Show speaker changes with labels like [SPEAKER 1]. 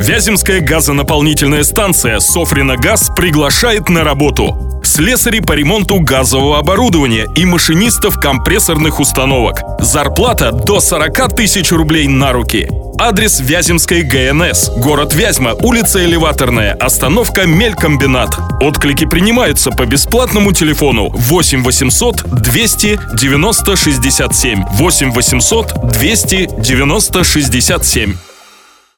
[SPEAKER 1] Вяземская газонаполнительная станция «Софрино-Газ» приглашает на работу слесарей по ремонту газового оборудования и машинистов компрессорных установок. Зарплата до 40 тысяч рублей на руки. Адрес: Вяземской ГНС, город Вязьма, улица Элеваторная, остановка Мелькомбинат. Отклики принимаются по бесплатному телефону 8 800 290 67. 8 800 290 67.